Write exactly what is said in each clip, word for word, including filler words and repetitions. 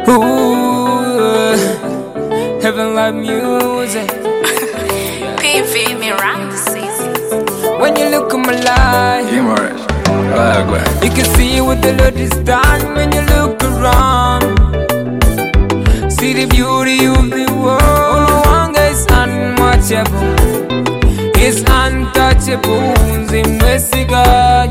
Ooh, heaven like music. P V me round the season. When you look at my life, Yeah, Morris. Go ahead, go ahead. you can see what the Lord has done. When you look around, see the beauty of the world. No one is unmatchable, it's untouchable. Zimwesiga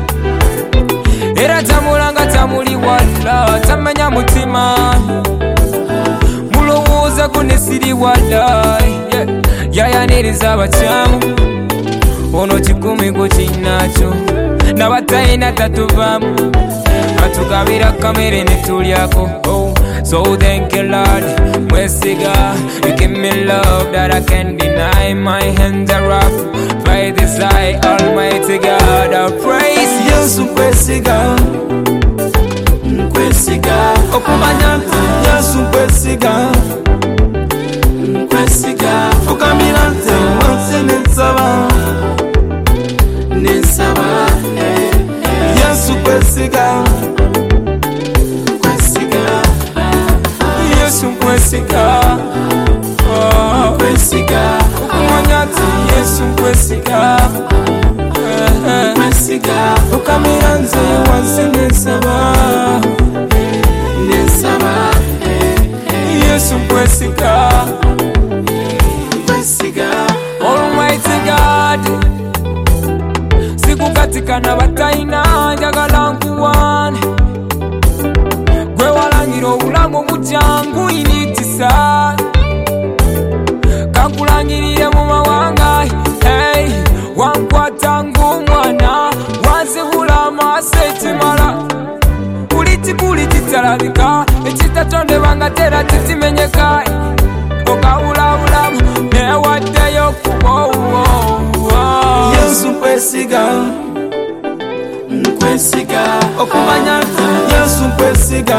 era tamulanga tamuli wala tamanya mutima mulowooza kunesiri wala yayaniriza abakyamu ono kikumi ku kinakyo nabatayina tatuvamu atugabira kamere netulyako. Oh, so thank you Lord, mwesiga. You give me love that I can't deny. My hands are up by the side, Almighty God I praise you. Yesu kwesiga, kwesiga, okumanya nti Yesu kwesiga, kwesiga, fukamira nti wansi nensaba, nensaba. Yesu kwesiga, kwesiga, Yesu kwesiga, oh, kwesiga, okumanya nti Yesu kwesiga, kwesiga, fukamira nti wansi nensaba, nensaba. Yesu kwesiga, Kwesiga, Almighty God. Sikukatikana batayina njagala nkuwane, gwe walangira obulamu bukyangu initisa, kankulangirire mu mawanga. Hey, wankwata ng'omwana wanzibula amaaso ekimala buli kikuli kitalabika ekitatondebwa nga tera tekimenyeka okawulabulamu newaddeyo kubowo. Yesu kwesiga, kwesiga, okumanya nti Yesu kwesiga,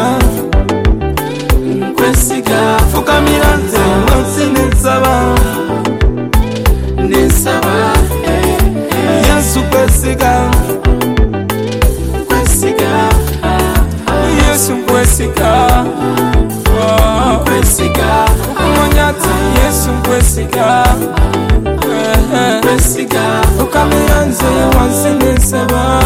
kwesiga, fukamira nti wansi nensaba, nensaba. Yesu kwesiga, kwesiga, Yesu kwesiga, oh, kwesiga, okumanya nti Yesu kwesiga, kwesiga, okamira nze wansi nensaba,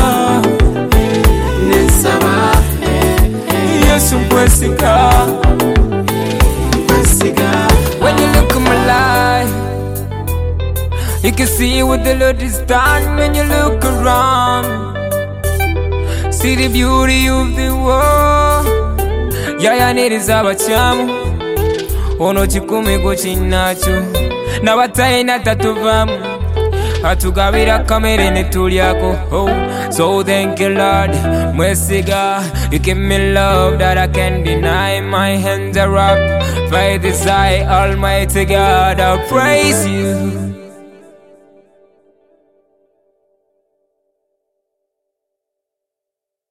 nensaba. Yesu kwesiga. Kwesiga, When you look at my life, you can see what the Lord has done. When you look around, see the beauty of the world. Yayaniriza abakyamu ono kikumi ku kinakyo nabatayina tatuvamu atugabira kamere netulyako. Oh, so thank you Lord, mwesiga. You give me love that I can't deny. My hands are up by the side, Almighty God I praise you.